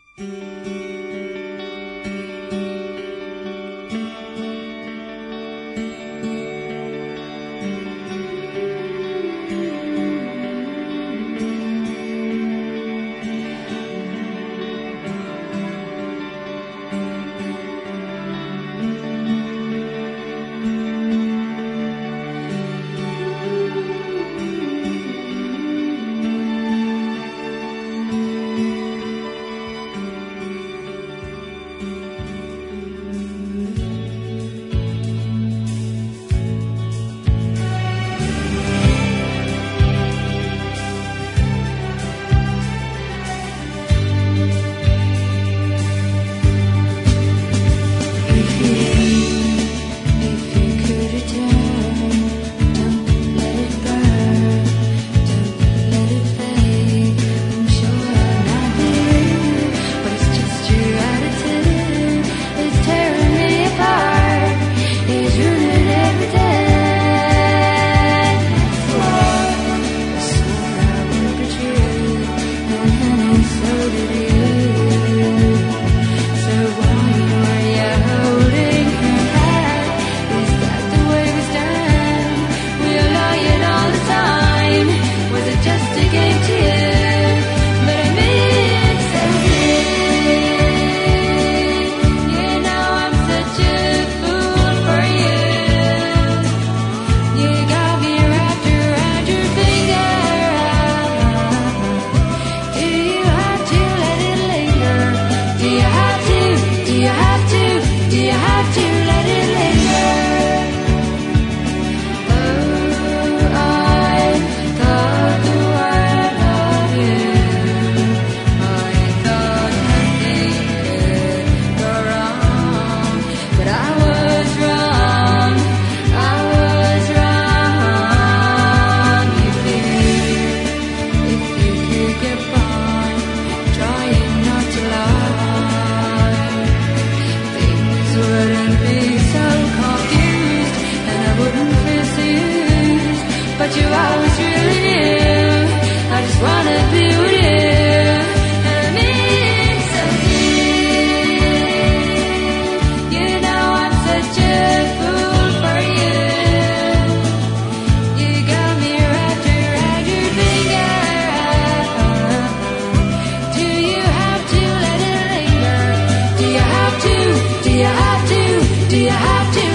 But you always really knew I just wanna be with you. And I mean so deep. You know I'm such a fool for you. You got me wrapped around your finger. Do you have to let it linger? Do you have to? Do you have to? Do you have to?